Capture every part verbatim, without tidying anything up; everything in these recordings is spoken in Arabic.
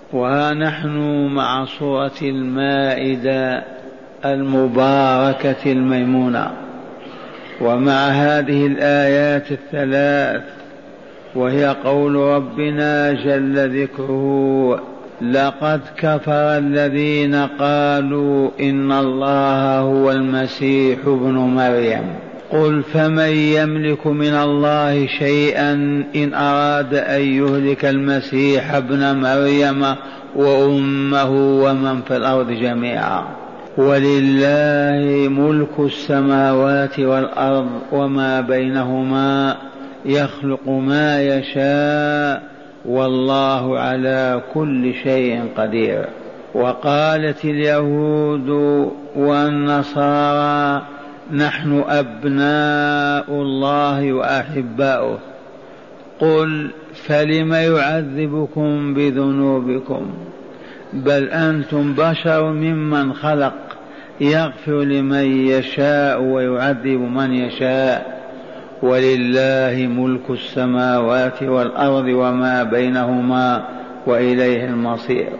وها نحن مع سورة المائدة المباركة الميمونة، ومع هذه الآيات الثلاث، وهي قول ربنا جل ذكره: لقد كفر الذين قالوا إن الله هو المسيح ابن مريم قل فمن يملك من الله شيئا إن أراد أن يهلك المسيح ابن مريم وأمه ومن في الأرض جميعا ولله ملك السماوات والأرض وما بينهما يخلق ما يشاء والله على كل شيء قدير. وقالت اليهود والنصارى نحن أبناء الله وأحباؤه قل فلم يعذبكم بذنوبكم بل أنتم بشر ممن خلق يغفر لمن يشاء ويعذب من يشاء ولله ملك السماوات والأرض وما بينهما وإليه المصير.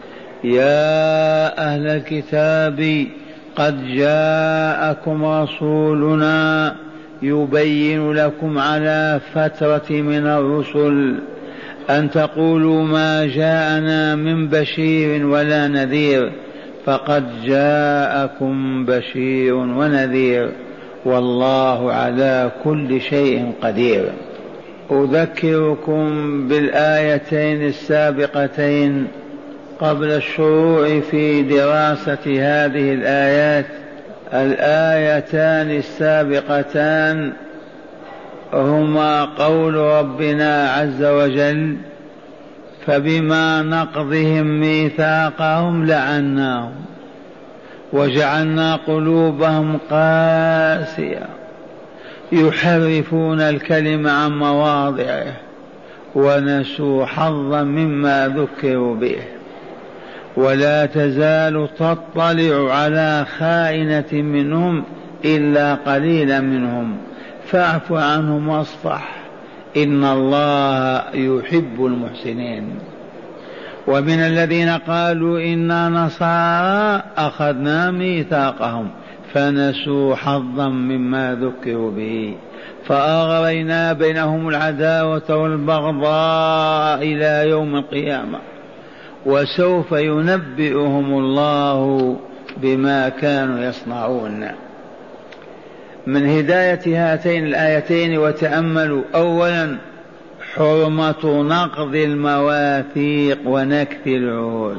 يا أهل الكتاب قد جاءكم رسولنا يبين لكم على فترة من الرسل أن تقولوا ما جاءنا من بشير ولا نذير فقد جاءكم بشير ونذير والله على كل شيء قدير. أذكركم بالآيتين السابقتين قبل الشروع في دراسة هذه الآيات. الآيتان السابقتان هما قول ربنا عز وجل: فبما نقضهم ميثاقهم لعناهم وجعلنا قلوبهم قاسية يحرفون الكلم عن مواضعه ونسوا حظا مما ذكروا به ولا تزال تطلع على خائنة منهم إلا قليلا منهم فاعف عنهم واصفح إن الله يحب المحسنين. ومن الذين قالوا إنا نصارى أخذنا ميثاقهم فنسوا حظا مما ذكروا به فأغرينا بينهم العداوة والبغضاء إلى يوم القيامة وسوف ينبئهم الله بما كانوا يصنعون. من هداية هاتين الآيتين وتأملوا: أولا حرمة نقض المواثيق ونكث العهود،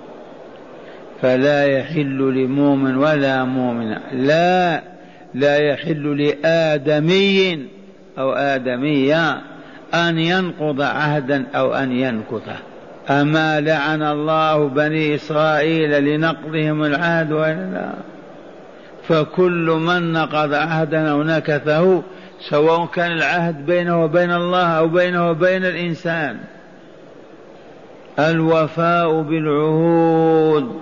فلا يحل لمؤمن ولا مؤمنة، لا لا يحل لآدمي أو آدمية أن ينقض عهدا أو أن ينكثه. أما لعن الله بني إسرائيل لنقضهم العهد ولا؟ فكل من نقض عهدا أو نكثه سواء كان العهد بينه وبين الله أو بينه وبين الإنسان. الوفاء بالعهود،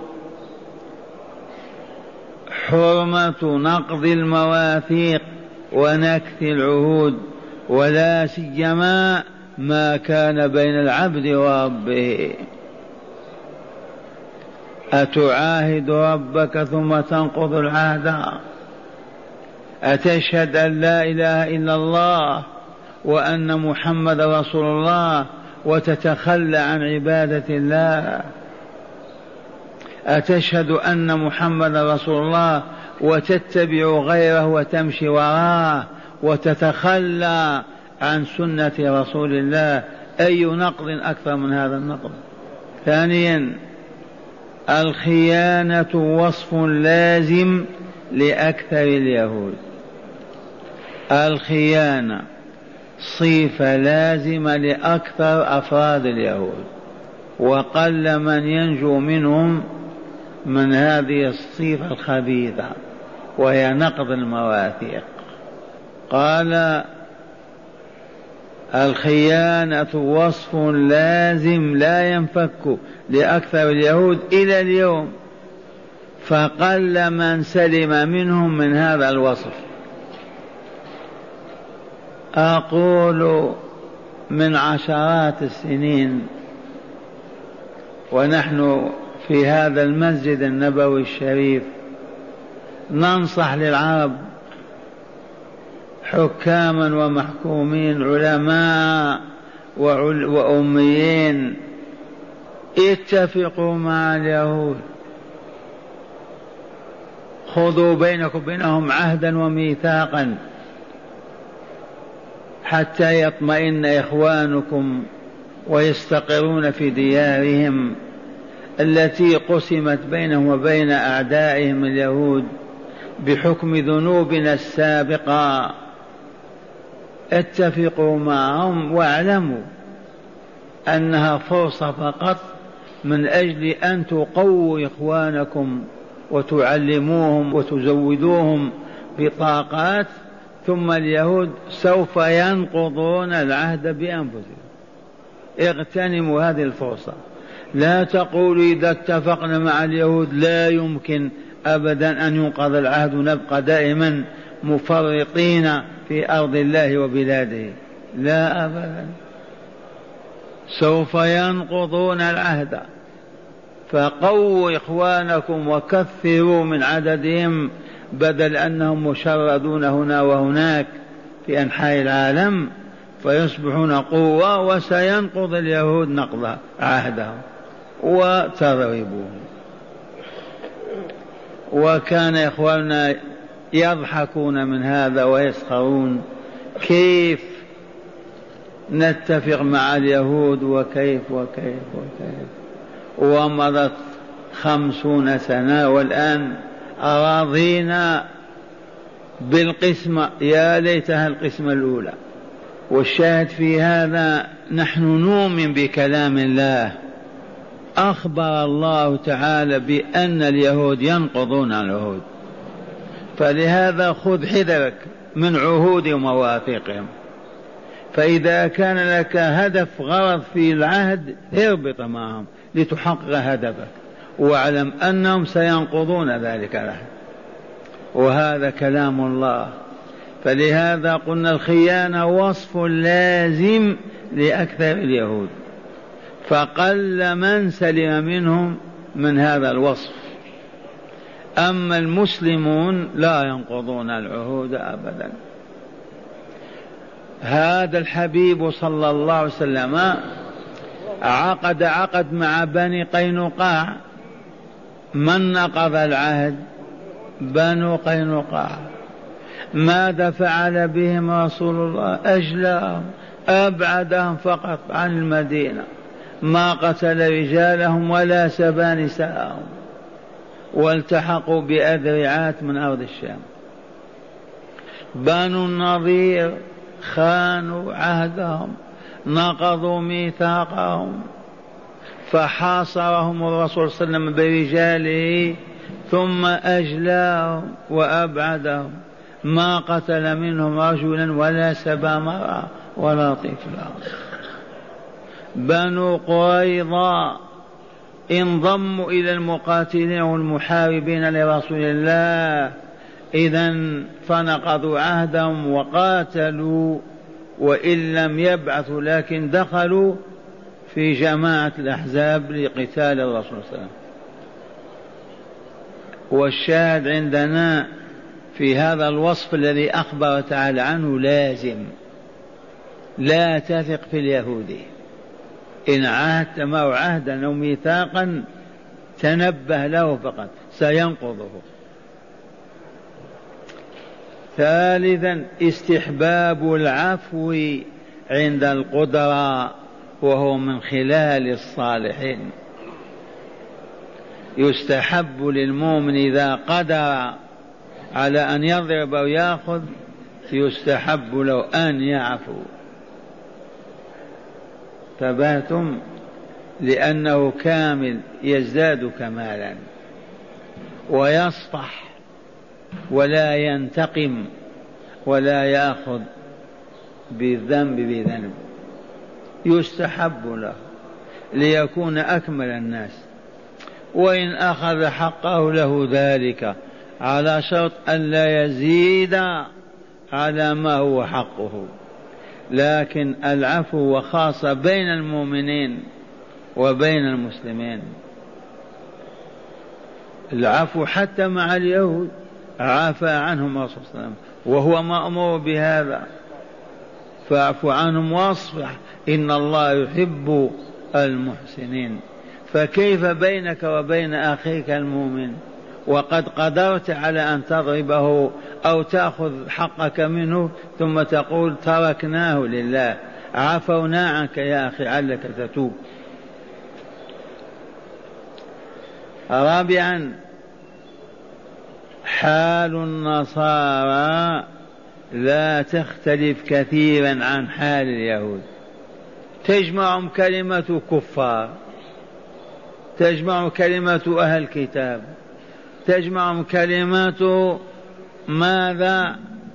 حرمة نقض المواثيق ونكث العهود، ولا سيما ما كان بين العبد وربه. أتعاهد ربك ثم تنقض العهد؟ أتشهد أن لا إله إلا الله وأن محمد رسول الله وتتخلى عن عبادة الله؟ أتشهد أن محمد رسول الله وتتبع غيره وتمشي وراءه وتتخلى عن سنة رسول الله؟ أي نقض أكثر من هذا النقض؟ ثانيا الخيانة وصف لازم لأكثر اليهود. الخيانة صفة لازمة لأكثر أفراد اليهود، وقل من ينجو منهم من هذه الصفة الخبيثة وهي نقض المواثيق. قال الخيانة وصف لازم لا ينفك لأكثر اليهود إلى اليوم، فقل من سلم منهم من هذا الوصف. أقول من عشرات السنين ونحن في هذا المسجد النبوي الشريف ننصح للعرب حكاما ومحكومين علماء وأميين: اتفقوا مع اليهود، خذوا بينكم وبينهم عهدا وميثاقا حتى يطمئن إخوانكم ويستقرون في ديارهم التي قسمت بينهم وبين أعدائهم اليهود بحكم ذنوبنا السابقة. اتفقوا معهم واعلموا أنها فرصة فقط من أجل أن تقووا إخوانكم وتعلموهم وتزودوهم بطاقات، ثم اليهود سوف ينقضون العهد بأنفسهم. اغتنموا هذه الفرصة. لا تقولوا إذا اتفقنا مع اليهود لا يمكن أبدا أن ينقض العهد ونبقى دائما مفرطين في أرض الله وبلاده. لا أبدا، سوف ينقضون العهد. فقووا إخوانكم وكثروا من عددهم بدل أنهم مشردون هنا وهناك في أنحاء العالم فيصبحون قوة، وسينقض اليهود نقض عهدهم وتضربوهم. وكان إخواننا يضحكون من هذا ويسخرون: كيف نتفق مع اليهود وكيف وكيف وكيف. ومضت خمسون سنة والآن راضينا بالقسمة، يا ليتها القسمة الأولى. والشاهد في هذا نحن نؤمن بكلام الله. أخبر الله تعالى بأن اليهود ينقضون العهود، فلهذا خذ حذرك من عهود ومواثيقهم. فإذا كان لك هدف غرض في العهد اربط معهم لتحقق هدفك، واعلم أنهم سينقضون ذلك العهد، وهذا كلام الله. فلهذا قلنا الخيانة وصف لازم لأكثر اليهود، فقل من سلم منهم من هذا الوصف. أما المسلمون لا ينقضون العهود أبدا. هذا الحبيب صلى الله عليه وسلم عقد عقد مع بني قينقاع. من نقض العهد؟ بنو قينقاع. ماذا فعل بهم رسول الله؟ أجلاهم، أبعدهم فقط عن المدينة، ما قتل رجالهم ولا سبى نساءهم، والتحقوا بأذرعات من أرض الشام. بنو النضير خانوا عهدهم، نقضوا ميثاقهم، فحاصرهم الرسول صلى الله عليه وسلم برجاله ثم أجلاهم وأبعدهم، ما قتل منهم رجلا ولا سبى مرأة ولا طفلا. بنو قريظة انضموا إلى المقاتلين والمحاربين لرسول الله، إذن فنقضوا عهدهم وقاتلوا، وإن لم يبعثوا لكن دخلوا في جماعة الأحزاب لقتال الرسول صلى الله عليه وسلم. والشاهد عندنا في هذا الوصف الذي أخبر تعالى عنه لازم. لا تثق في اليهود، إن عاهدت معه عهدا أو ميثاقا تنبه له فقط سينقضه. ثالثا استحباب العفو عند القدرة، وهو من خلال الصالحين. يستحب للمؤمن إذا قدر على أن يضرب أو يأخذ يستحب له أن يعفو. ثباتم لأنه كامل يزداد كمالا، ويصفح ولا ينتقم ولا يأخذ بالذنب بذنب. يستحب له ليكون أكمل الناس، وإن أخذ حقه له ذلك على شرط أن لا يزيد على ما هو حقه. لكن العفو وخاصة بين المؤمنين وبين المسلمين. العفو حتى مع اليهود عفى عنهم الرسول صلى الله عليه وسلم وهو مأمور بهذا، فاعف عنهم واصفح إن الله يحب المحسنين. فكيف بينك وبين أخيك المؤمن وقد قدرت على أن تضربه أو تأخذ حقك منه ثم تقول تركناه لله، عفونا عنك يا أخي علك تتوب. رابعا حال النصارى لا تختلف كثيرا عن حال اليهود، تجمعهم كلمة كفار، تجمع كلمة أهل الكتاب، تجمع كلمة ماذا؟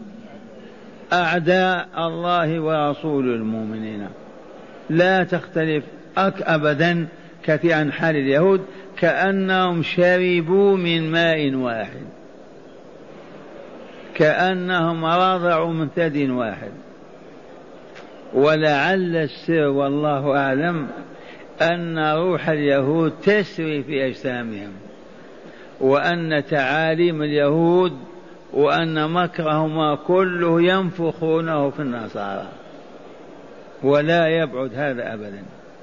أعداء الله ورسول المؤمنين، لا تختلف أك أبدا كثير عن حال اليهود، كأنهم شربوا من ماء واحد، كأنهم رضعوا من ثدي واحد. ولعل السر والله أعلم أن روح اليهود تسري في أجسامهم، وأن تعاليم اليهود وأن مكرهما كله ينفخونه في النصارى، ولا يبعد هذا أبدا،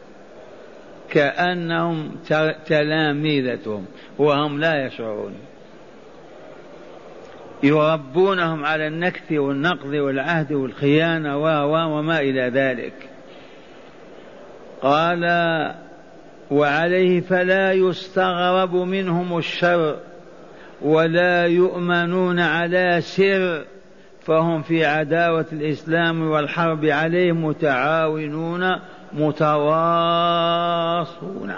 كأنهم تلاميذتهم وهم لا يشعرون، يربونهم على النكث والنقض والعهد والخيانة وما إلى ذلك. قال وعليه فلا يستغرب منهم الشر ولا يؤمنون على سر، فهم في عداوة الإسلام والحرب عليه متعاونون متواصون.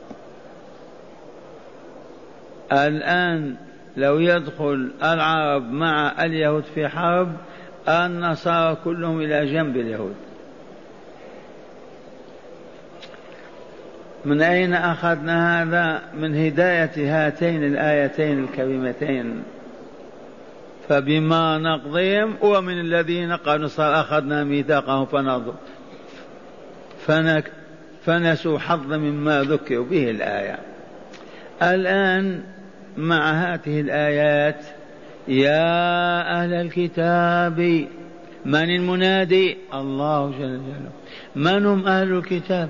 الآن لو يدخل العرب مع اليهود في حرب، النصارى كلهم إلى جنب اليهود. من أين أخذنا هذا؟ من هداية هاتين الآيتين الكريمتين، فبما نقضيهم ومن الذين قالوا أخذنا ميثاقهم فنضوا فنك فنسوا حظ مما ذكروا به الآية. الآن مع هذه الآيات يا أهل الكتاب، من المنادي؟ الله جل جلاله. من هم أهل الكتاب؟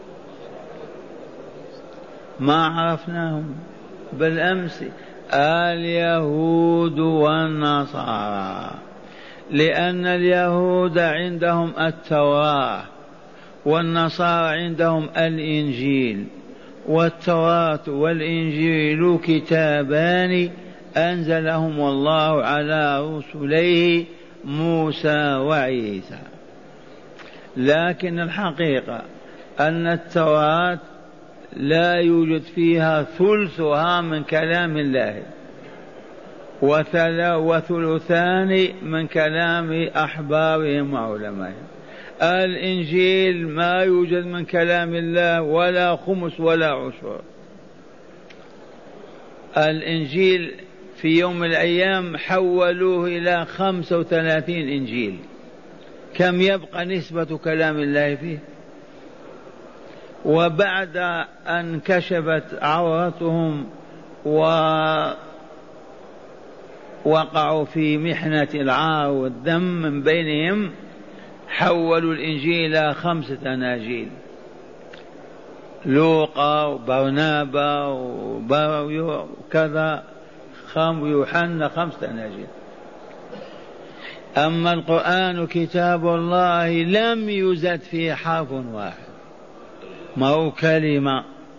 ما عرفناهم بالأمس، اليهود والنصارى، لأن اليهود عندهم التوراة والنصارى عندهم الإنجيل، والتوراة والإنجيل كتابان أنزلهم الله على رسليه موسى وعيسى. لكن الحقيقة أن التوراة لا يوجد فيها ثلثها من كلام الله، وثلثان من كلام أحبارهم وعلمائهم. الإنجيل ما يوجد من كلام الله ولا خمس ولا عشر. الإنجيل في يوم من الأيام حولوه إلى خمسة وثلاثين إنجيل، كم يبقى نسبة كلام الله فيه؟ وبعد أن كشفت عورتهم ووقعوا في محنة العار والدم من بينهم، حولوا الإنجيل إلى خمسة أناجيل، لوقا وبرنابا وكذا ويوحنا، خمسة أناجيل. أما القرآن كتاب الله لم يزد فيه حرف واحد، ما هو كلمة،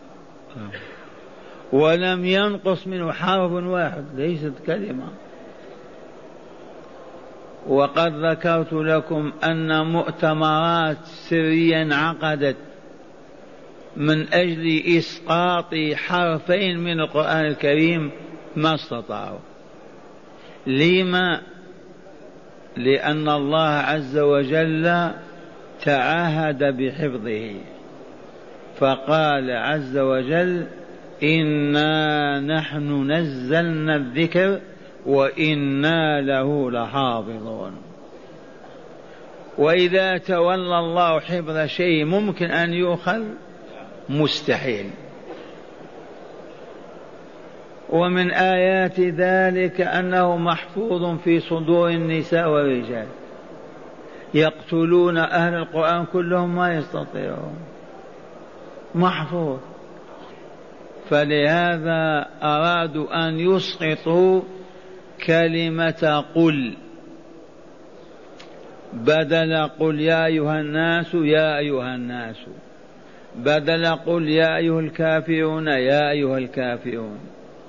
ولم ينقص منه حرف واحد، ليست كلمة. وقد ذكرت لكم أن مؤتمرات سرية انعقدت من أجل إسقاط حرفين من القرآن الكريم، ما استطاعوا. لما؟ لأن الله عز وجل تعهد بحفظه، فقال عز وجل إنا نحن نزلنا الذكر وإنا له لحافظون. وإذا تولى الله حفظ شيء ممكن أن يؤخذ؟ مستحيل. ومن آيات ذلك أنه محفوظ في صدور النساء والرجال، يقتلون أهل القرآن كلهم ما يستطيعون، محفوظ. فلهذا أرادوا أن يسقطوا كلمة قل، بدل قل يا أيها الناس يا أيها الناس، بدل قل يا أيها الكافرون يا أيها الكافرون.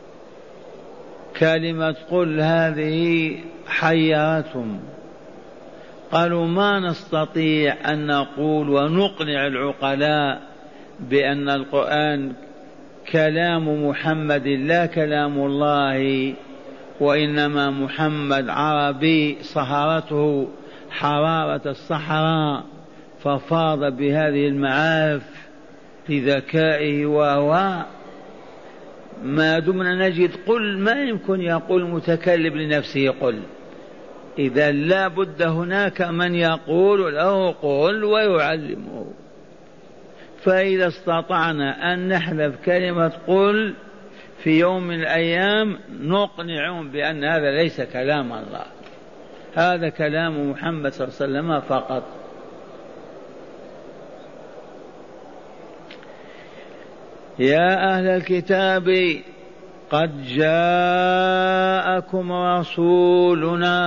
كلمة قل هذه حيرتهم، قالوا ما نستطيع أن نقول ونقنع العقلاء بأن القرآن كلام محمد لا كلام الله، وإنما محمد عربي صهرته حرارة الصحراء ففاض بهذه المعارف لذكائه، وهو ما دمنا نجد قل ما يمكن يقول متكلم لنفسه قل، إذا لا بد هناك من يقول له قل ويعلمه. فإذا استطعنا أن نحذف كلمة قل في يوم من الأيام نقنعهم بأن هذا ليس كلام الله، هذا كلام محمد صلى الله عليه وسلم فقط. يا أهل الكتاب قد جاءكم رسولنا.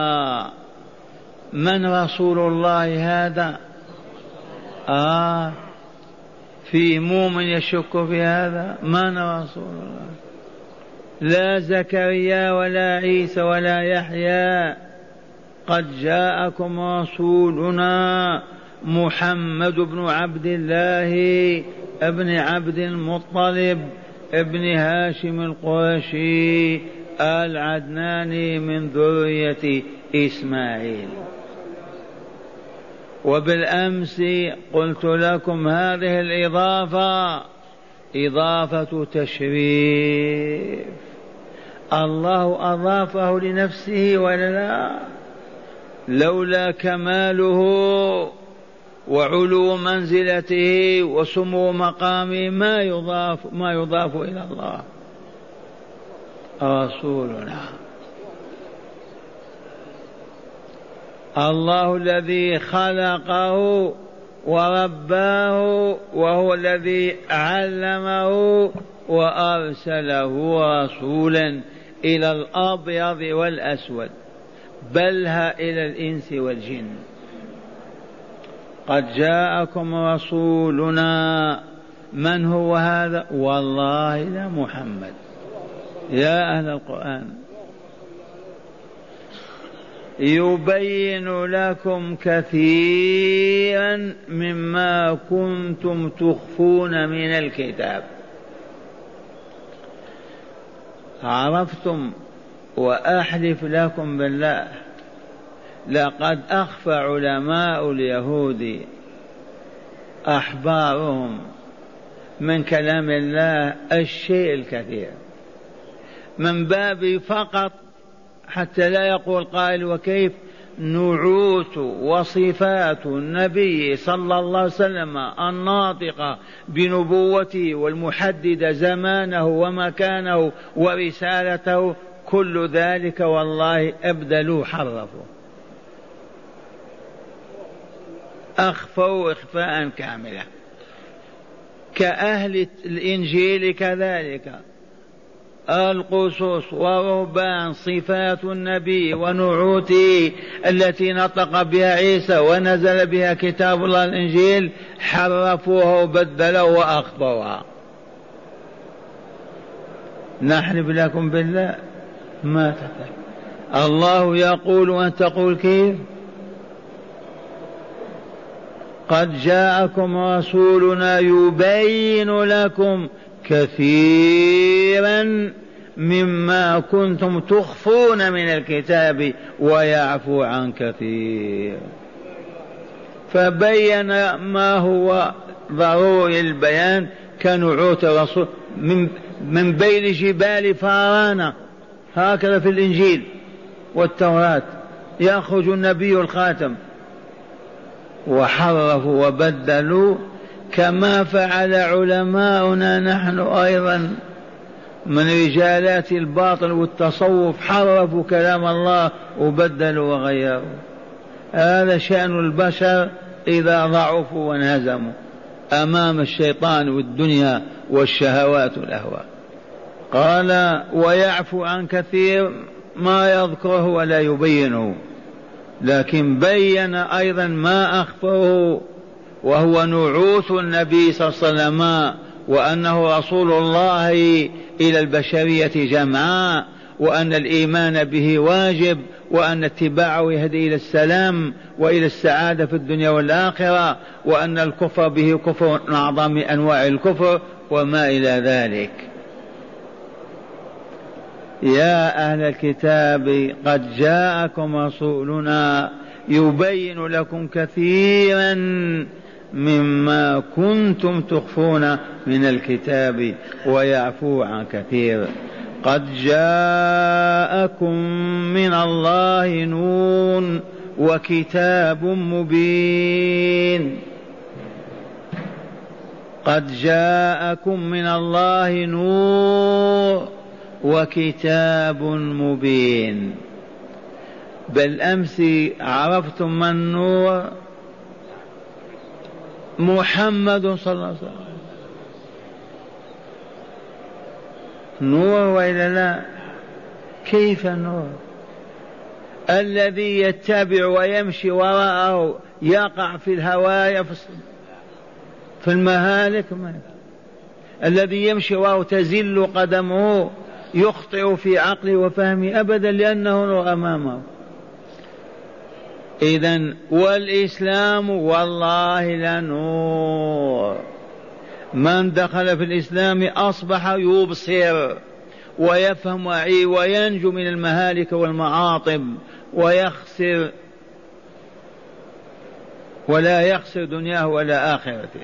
من رسول الله هذا؟ آه في مؤمن يشك في هذا؟ من رسول الله؟ لا زكريا ولا عيسى ولا يحيى، قد جاءكم رسولنا محمد بن عبد الله ابن عبد المطلب ابن هاشم القرشي العدناني من ذرية إسماعيل. وبالأمس قلت لكم هذه الإضافة إضافة تشريف، الله أضافه لنفسه ولا لا؟ لولا كماله وعلو منزلته وسمو مقامه ما يضاف ما يضاف إلى الله. رسولنا الله الذي خلقه ورباه، وهو الذي علمه وأرسله رسولا إلى الأبيض والأسود، بلها إلى الإنس والجن. قد جاءكم رسولنا. من هو هذا؟ والله لا محمد. يا أهل القرآن يبين لكم كثيرا مما كنتم تخفون من الكتاب. عرفتم؟ وأحلف لكم بالله لقد أخفى علماء اليهود أحبارهم من كلام الله الشيء الكثير، من باب فقط حتى لا يقول قائل وكيف نعوت وصفات النبي صلى الله عليه وسلم الناطقة بنبوته والمحددة زمانه ومكانه ورسالته، كل ذلك والله أبدلوا حرفوا أخفوا إخفاء كاملا، كأهل الإنجيل كذلك القصص ورهبان صفات النبي ونعوته التي نطق بها عيسى ونزل بها كتاب الله الإنجيل حرفوها وبدلوا وأخفوها. نحلف لكم بالله ما تفعل. الله يقول وأنت تقول كيف؟ قد جاءكم رسولنا يبين لكم كثيرا مما كنتم تخفون من الكتاب ويعفو عن كثير. فبين ما هو ضروري البيان كنعوت الرسول من, من بين جبال فارانة، هكذا في الإنجيل والتوراة يخرج النبي الخاتم، وحرفوا وبدلوا كما فعل علماؤنا نحن أيضا من رجالات الباطل والتصوف، حرفوا كلام الله وبدلوا وغيروا. هذا شأن البشر إذا ضعفوا وانهزموا أمام الشيطان والدنيا والشهوات والأهواء. قال ويعفو عن كثير ما يذكره ولا يبينه، لكن بين أيضا ما أخفره، وهو نعوت النبي صلى الله عليه وسلم، وأنه رسول الله إلى البشرية جمعاء، وأن الإيمان به واجب، وأن اتباعه يهدي إلى السلام وإلى السعادة في الدنيا والآخرة، وأن الكفر به كفر من أعظم أنواع الكفر وما إلى ذلك. يا أهل الكتاب قد جاءكم رسولنا يبين لكم كثيرا مما كنتم تخفون من الكتاب ويعفو عن كثير. قد جاءكم من الله نور وكتاب مبين. قد جاءكم من الله نور وكتاب مبين. بالأمس عرفتم من النور؟ محمد صلى الله عليه وسلم نور وإلا لا؟ كيف النور؟ الذي يتبع ويمشي وراءه يقع في الهوايا في المهالك، ما الذي يمشي وراءه تزل قدمه يخطئ في عقله وفهمه أبدا، لأنه نور أمامه. إذن والإسلام والله لنور، من دخل في الإسلام أصبح يبصر ويفهم وينجو من المهالك والمعاطب ويخسر ولا يخسر دنياه ولا آخرته.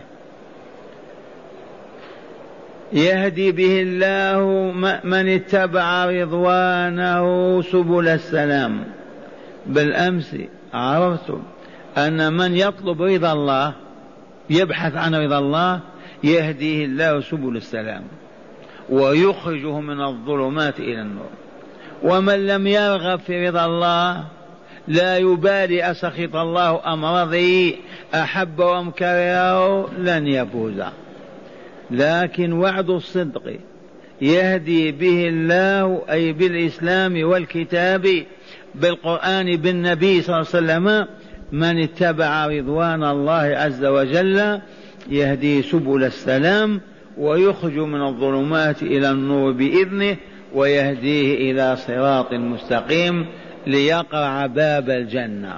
يهدي به الله من اتبع رضوانه سبل السلام. بالأمس عرفتم أن من يطلب رضا الله يبحث عن رضا الله يهديه الله سبل السلام ويخرجه من الظلمات إلى النور. ومن لم يرغب في رضا الله لا يبالي أسخط الله أم رضي، أحب أم كره، لن يفوز. لكن وعد الصدق يهدي به الله أي بالإسلام والكتاب بالقرآن بالنبي صلى الله عليه وسلم من اتبع رضوان الله عز وجل يهدي سبل السلام ويخرج من الظلمات إلى النور بإذنه ويهديه إلى صراط مستقيم ليقرع باب الجنة.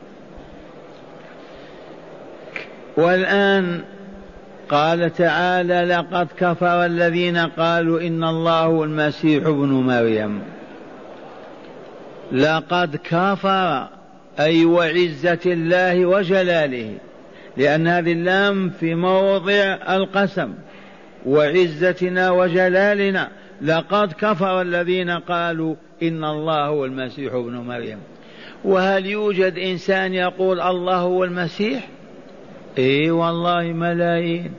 والآن قال تعالى لقد كفر الذين قالوا إن الله هو المسيح ابن مريم. لقد كفر أي وعزة الله وجلاله، لأن هذه اللام في موضع القسم، وعزتنا وجلالنا. لقد كفر الذين قالوا إن الله هو المسيح ابن مريم. وهل يوجد إنسان يقول الله هو المسيح؟ إيه والله ملايين.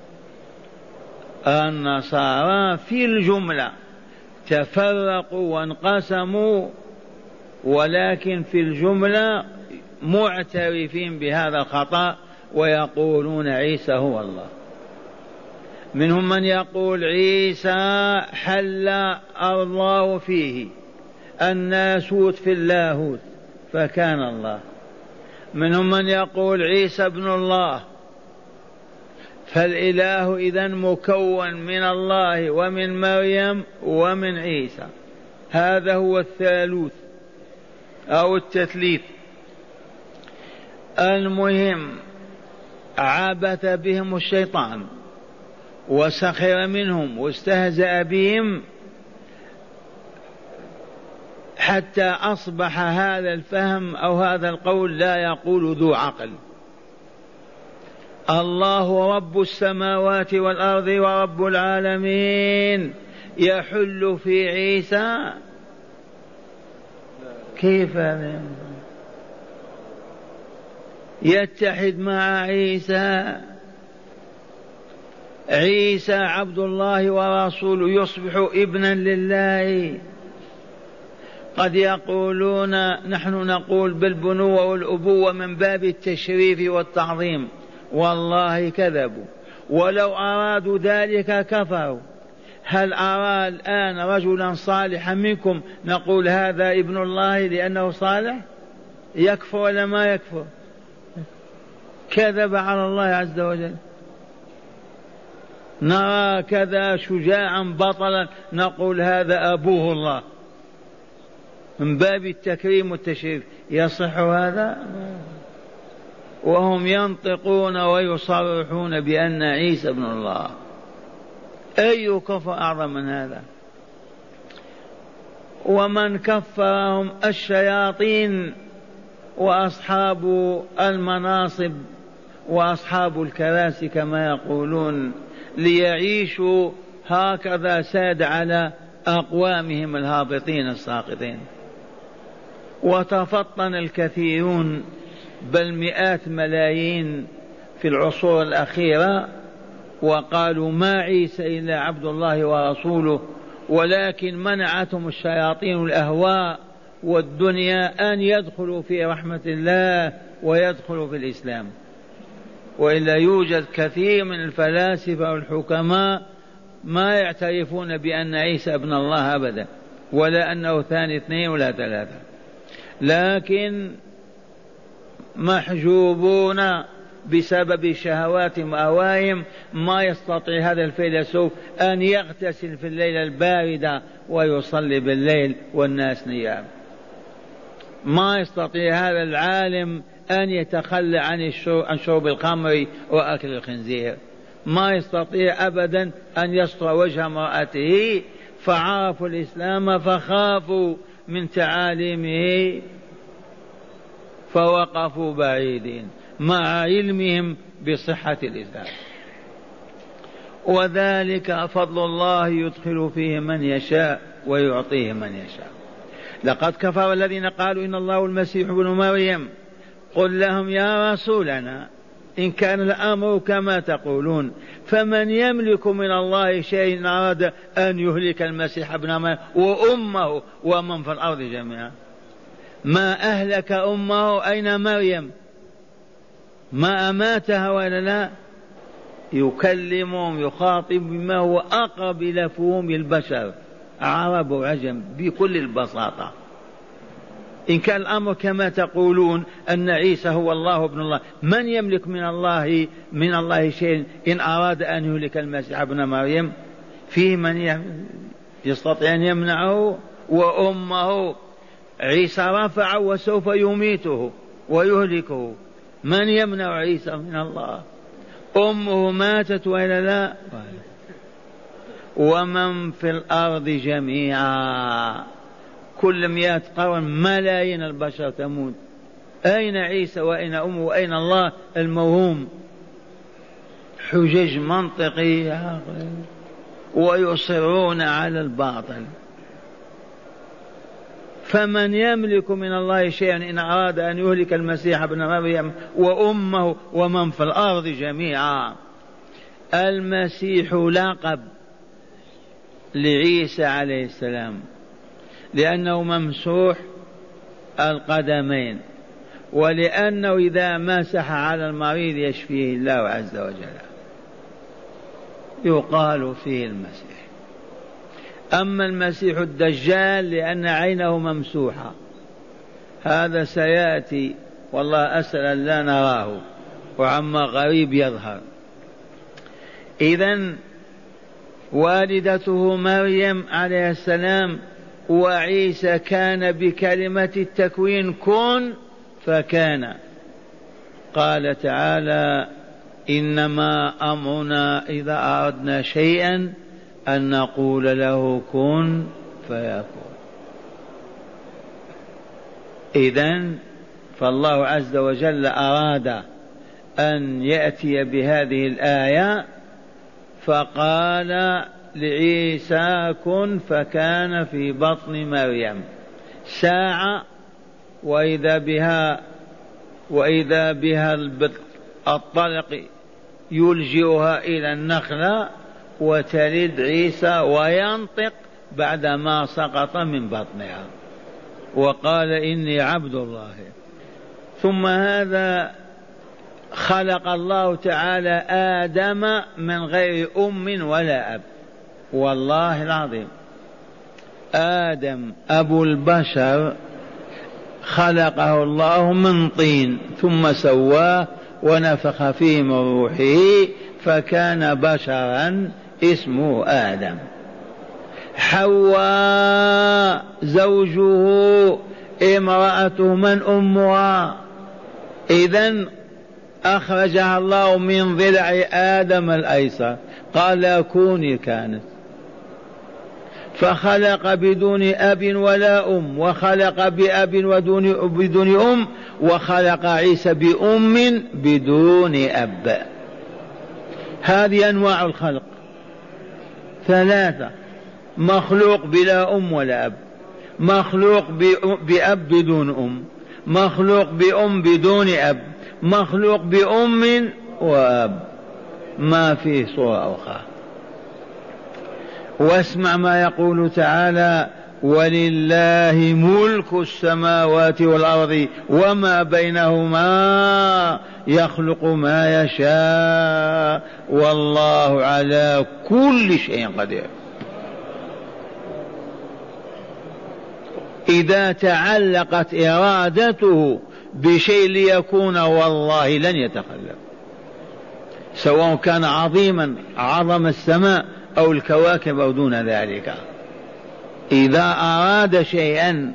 النصارى في الجملة تفرقوا وانقسموا، ولكن في الجملة معترفين بهذا الخطأ ويقولون عيسى هو الله. منهم من يقول عيسى حل الله فيه، الناسوت في اللاهوت فكان الله. منهم من يقول عيسى ابن الله، فالإله إذن مكون من الله ومن مريم ومن عيسى. هذا هو الثالوث أو التثليث. المهم عبث بهم الشيطان وسخر منهم واستهزأ بهم حتى أصبح هذا الفهم أو هذا القول لا يقول ذو عقل. الله رب السماوات والأرض ورب العالمين يحل في عيسى، كيف يتحد مع عيسى؟ عيسى عبد الله ورسوله يصبح ابنا لله. قد يقولون نحن نقول بالبنوة والأبوة من باب التشريف والتعظيم، والله كذبوا، ولو أرادوا ذلك كفروا. هل أرى الآن رجلا صالحا منكم نقول هذا ابن الله لأنه صالح؟ يكفر ولا ما يكفر؟ كذب على الله عز وجل. نرى كذا شجاعا بطلا نقول هذا أبوه الله من باب التكريم والتشريف. يصح هذا؟ وهم ينطقون ويصرحون بأن عيسى ابن الله. أي كفر أعظم من هذا؟ ومن كفرهم الشياطين وأصحاب المناصب وأصحاب الكراسي كما يقولون، ليعيشوا هكذا ساد على أقوامهم الهابطين الساقطين. وتفطن الكثيرون بل مئات ملايين في العصور الأخيرة وقالوا ما عيسى إلا عبد الله ورسوله، ولكن منعتهم الشياطين الأهواء والدنيا أن يدخلوا في رحمة الله ويدخلوا في الإسلام. وإلا يوجد كثير من الفلاسفة والحكماء ما يعترفون بأن عيسى ابن الله أبدا، ولا أنه ثاني اثنين ولا ثلاثة، لكن محجوبون بسبب شهواتهم وأهوائهم. ما يستطيع هذا الفيلسوف أن يغتسل في الليلة الباردة ويصلي بالليل والناس نيام. ما يستطيع هذا العالم أن يتخلى عن شرب الخمر وأكل الخنزير. ما يستطيع أبدا أن يستر وجه امرأته. فعرفوا الإسلام فخافوا من تعاليمه فوقفوا بعيدين مع علمهم بصحة الإسلام. وذلك فضل الله يدخل فيه من يشاء ويعطيه من يشاء. لقد كفر الذين قالوا إن الله المسيح ابن مريم قل لهم يا رسولنا إن كان الأمر كما تقولون فمن يملك من الله شيء إن أراد أن يهلك المسيح ابن مريم وأمه ومن في الأرض جميعا. ما أهلك أمه؟ أين مريم؟ ما أماتها ولا لا؟ يكلمهم يخاطب بما هو أقرب إلى فهوم البشر عرب وعجم بكل البساطة. إن كان الأمر كما تقولون أن عيسى هو الله ابن الله، من يملك من الله من الله شيء إن أراد أن يهلك المسيح ابن مريم؟ فيه من يستطيع أن يمنعه؟ وأمه عيسى رفع وسوف يميته ويهلكه. من يمنع عيسى من الله؟ أمه ماتت وإلا لا؟ ومن في الأرض جميعا كل مئة قرن ملايين البشر تموت. أين عيسى وأين أمه وأين الله الموهوم؟ حجج منطقية ويصرون على الباطل. فمن يملك من الله شيئا إن أراد أن يهلك المسيح ابن مريم وأمه ومن في الأرض جميعا. المسيح لقب لعيسى عليه السلام لأنه ممسوح القدمين، ولأنه إذا مسح على المريض يشفيه الله عز وجل، يقال فيه المسيح. أما المسيح الدجال لأن عينه ممسوحة، هذا سيأتي والله أسأل أن لا نراه وعما غريب يظهر. إذن والدته مريم عليه السلام وعيسى كان بكلمة التكوين كن فكان. قال تعالى إنما أمرنا إذا أردنا شيئا أن نقول له كن فيكون. إذن فالله عز وجل أراد أن يأتي بهذه الآية فقال لعيسى كن فكان في بطن مريم ساعة وإذا بها وإذا بها الطلق يلجئها إلى النخلة وتلد عيسى وينطق بعدما سقط من بطنها وقال إني عبد الله. ثم هذا خلق الله تعالى آدم من غير أم ولا أب، والله العظيم آدم أبو البشر خلقه الله من طين ثم سواه ونفخ فيه من روحه فكان بشرا اسمه آدم. حواء زوجه امرأته من أمها؟ إذن أخرجها الله من ضلع آدم الأيسر، قال كوني كانت، فخلق بدون أب ولا أم، وخلق بأب ودون بدون أم، وخلق عيسى بأم بدون أب. هذه أنواع الخلق ثلاثة: مخلوق بلا أم ولا أب، مخلوق بأب بدون أم، مخلوق بأم بدون أب، مخلوق بأم وأب، ما فيه صورة أخرى. واسمع ما يقول تعالى: ولله ملك السماوات والأرض وما بينهما يخلق ما يشاء والله على كل شيء قدير. إذا تعلقت إرادته بشيء ليكون والله لن يتخلف، سواء كان عظيما عظم السماء أو الكواكب أو دون ذلك. إذا أراد شيئا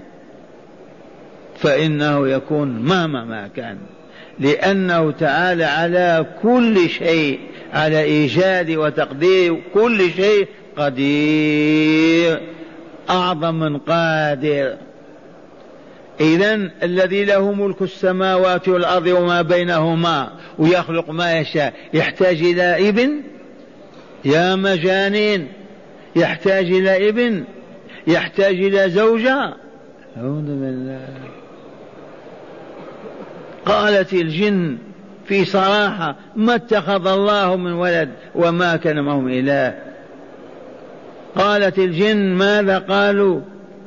فإنه يكون مهما ما كان، لأنه تعالى على كل شيء، على إيجاد وتقدير كل شيء قدير، أعظم من قادر. إذن الذي له ملك السماوات والأرض وما بينهما ويخلق ما يشاء يحتاج إلى ابن؟ يا مجانين، يحتاج إلى ابن؟ يحتاج إلى زوجة؟ أعوذ بالله. قالت الجن في صراحة: ما اتخذ الله من ولد وما كان معهم إله. قالت الجن ماذا قالوا؟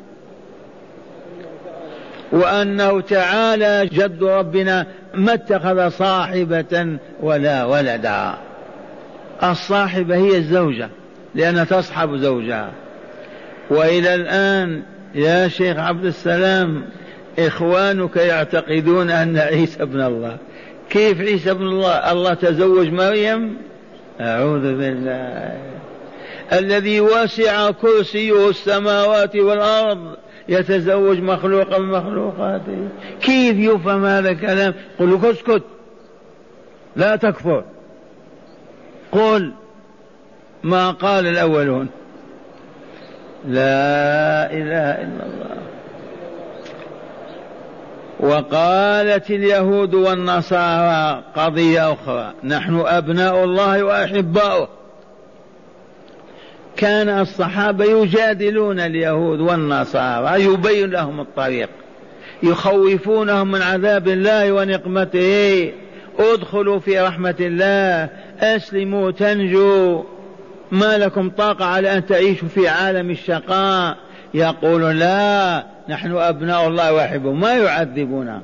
وأنه تعالى جد ربنا ما اتخذ صاحبة ولا ولدا. الصاحبة هي الزوجة لأنها تصحب زوجها. وإلى الآن يا شيخ عبد السلام إخوانك يعتقدون أن عيسى ابن الله. كيف عيسى ابن الله؟ الله تزوج مريم؟ أعوذ بالله. الذي وسع كرسيه السماوات والأرض يتزوج مخلوقا من مخلوقاته؟ كيف يفهم هذا الكلام؟ قل له اسكت، لا تكفر، قل ما قال الأولون. لا إله إلا الله. وقالت اليهود والنصارى قضية أخرى: نحن أبناء الله وأحباؤه. كان الصحابة يجادلون اليهود والنصارى، يبين لهم الطريق، يخوفونهم من عذاب الله ونقمته: ادخلوا في رحمة الله، أسلموا تنجوا، ما لكم طاقة على أن تعيشوا في عالم الشقاء. يقولون لا، نحن أبناء الله وأحبه، ما يعذبنا.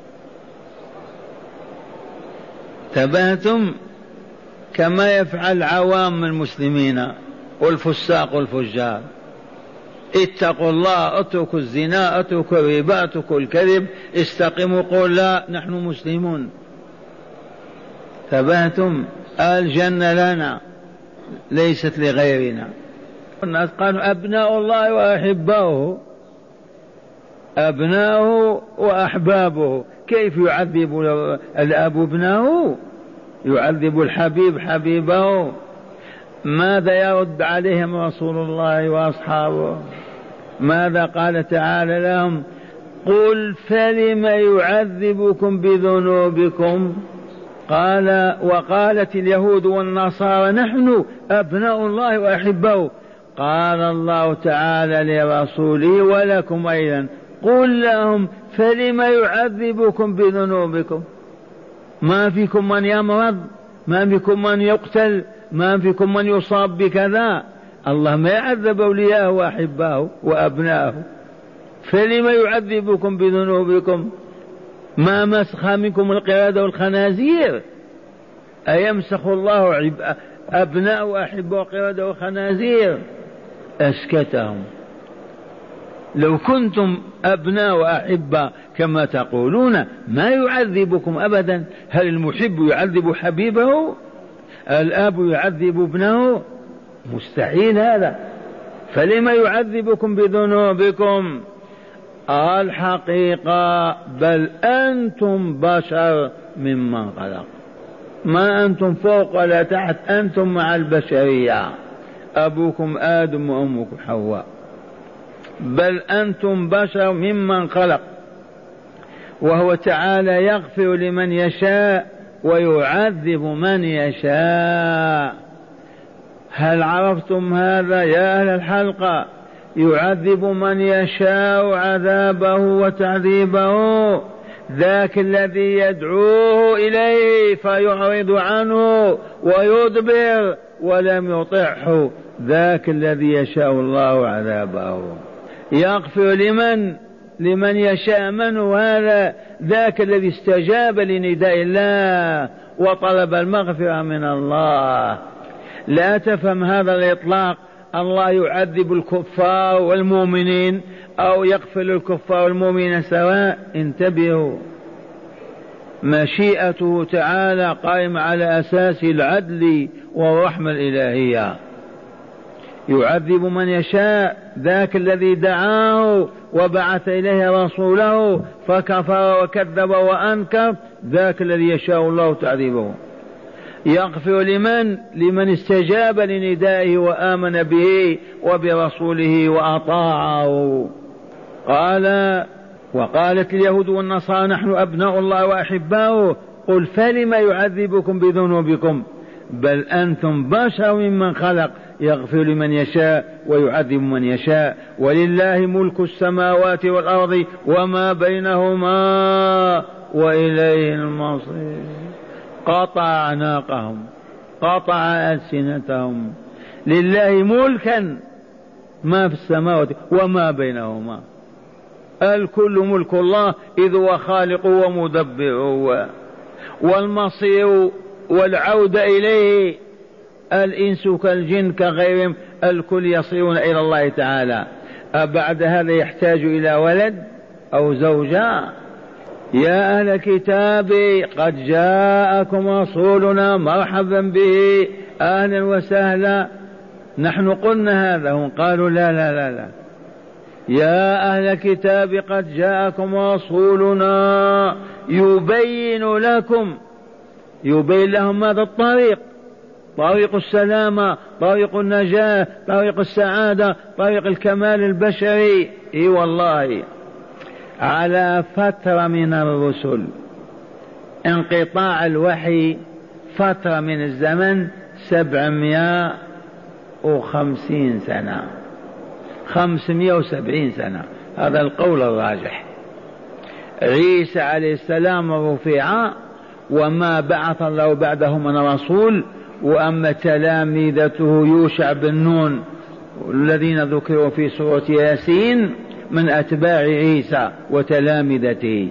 تبهتم كما يفعل عوام المسلمين والفساق والفجار: اتقوا الله، اتركوا الزنا، اتركوا الربا، اتركوا الكذب، استقيموا. قول لا، نحن مسلمون. تبهتم، الجنة لنا ليست لغيرنا. الناس قالوا أبناء الله وأحباؤه، أبناؤه وأحبابه. كيف يعذب الأب ابنه؟ يعذب الحبيب حبيبه. ماذا يرد عليهم رسول الله وأصحابه؟ ماذا قال تعالى لهم؟ قل فلم يعذبكم بذنوبكم؟ قال: وقالت اليهود والنصارى نحن أبناء الله وأحباؤه. قال الله تعالى لرسوله ولكم أيضا: قل لهم فلم يعذبكم بذنوبكم؟ ما فيكم من يمرض ما فيكم من يقتل، ما فيكم من يصاب بكذا. الله ما يعذب أولياءه وأحباه وأبناءه، فلما يعذبكم بذنوبكم؟ ما مسخ منكم القردة والخنازير؟ أيمسخ الله أبناء وأحباء القردة والخنازير؟ أسكتهم. لو كنتم أبناء وأحباء كما تقولون ما يعذبكم أبدا. هل المحب يعذب حبيبه؟ الأب يعذب ابنه؟ مستحيل هذا. فلما يعذبكم بذنوبكم؟ الحقيقة بل أنتم بشر ممن خلق، ما أنتم فوق ولا تحت، أنتم مع البشرية، أبوكم آدم وأمكم حواء. بل أنتم بشر ممن خلق، وهو تعالى يغفر لمن يشاء ويعذب من يشاء. هل عرفتم هذا يا أهل الحلقة؟ يعذب من يشاء عذابه وتعذيبه، ذاك الذي يدعوه إليه فيعرض عنه ويدبر ولم يطعه، ذاك الذي يشاء الله عذابه. يغفر لمن لمن يشاء. من هو هذا؟ ذاك الذي استجاب لنداء الله وطلب المغفرة من الله. لا تفهم هذا الإطلاق الله يعذب الكفار والمؤمنين أو يغفر الكفار والمؤمنين سواء. انتبهوا، مشيئته تعالى قائمة على أساس العدل والرحمة الإلهية. يعذب من يشاء، ذاك الذي دعاه وبعث إليه رسوله فكفر وكذب وأنكر، ذاك الذي يشاء الله تعذيبه. يغفر لمن لمن استجاب لندائه وآمن به وبرسوله وأطاعه. قال وقالت اليهود والنصارى نحن أبناء الله وأحباؤه، قل فلم يعذبكم بذنوبكم؟ بل أنتم بشر ممن خلق، يغفر لمن يشاء ويعذب من يشاء، ولله ملك السماوات والأرض وما بينهما وإليه المصير. قطع أعناقهم، قطع ألسنتهم. لله ملكا ما في السماوات وما بينهما، الكل ملك الله إذ هو خالق ومدبر، والمصير والعودة إليه. الإنس كالجن كغيرهم الكل يصيرون إلى الله تعالى. أبعد هذا يحتاج إلى ولد أو زوجة؟ يا أهل الكتاب قد جاءكم رسولنا مرحبا به أهلا وسهلا. نحن قلنا هذا، هم قالوا لا لا لا لا. يا أهل الكتاب قد جاءكم رسولنا يبين لكم، يبين لهم ماذا؟ الطريق، طريق السلامة، طريق النجاة، طريق السعادة، طريق الكمال البشري. اي والله على فترة من الرسل، انقطاع الوحي فترة من الزمن سبعمائة وخمسين سنة، خمسمائة وسبعين سنة، هذا القول الراجح. عيسى عليه السلام رفع وما بعث الله بعده من رسول، وأما تلامذته يوشع بن نون الذين ذكروا في سورة ياسين من أتباع عيسى وتلامذته.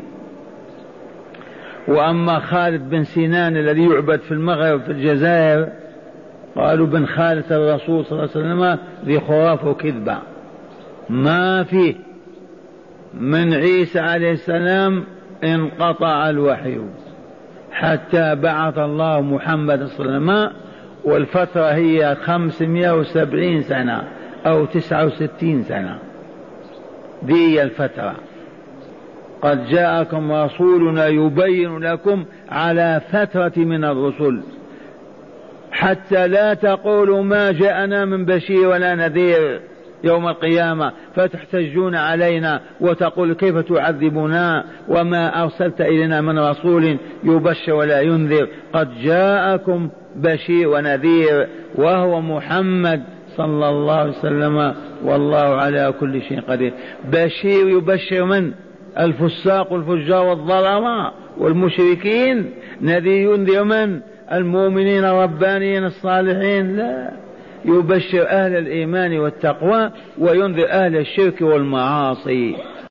وأما خالد بن سنان الذي يعبد في المغرب في الجزائر قالوا بن خالد الرسول صلى الله عليه وسلم ذي خرافة وكذبة، ما فيه. من عيسى عليه السلام انقطع الوحي حتى بعث الله محمد صلى الله عليه وسلم، والفترة هي خمسمائة وسبعين سنة أو تسعة وستين سنة، دي الفترة. قد جاءكم رسولنا يبين لكم على فترة من الرسل، حتى لا تقولوا ما جاءنا من بشير ولا نذير يوم القيامة فتحتجون علينا وتقول كيف تعذبنا وما أرسلت إلينا من رسول يبشر ولا ينذر. قد جاءكم بشير ونذير وهو محمد صلى الله عليه وسلم، والله على كل شيء قدير. بشير يبشر من؟ الفساق والفجار والظلماء والمشركين. نذير ينذر من؟ المؤمنين الربانيين الصالحين، لا، يبشر أهل الإيمان والتقوى وينذر أهل الشرك والمعاصي.